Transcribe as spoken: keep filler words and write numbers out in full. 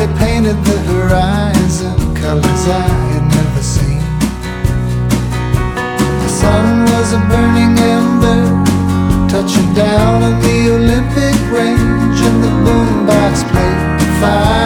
painted the horizon colors I had never seen. The sun was a burning ember, touching down on the Olympic range, and the boombox played fire.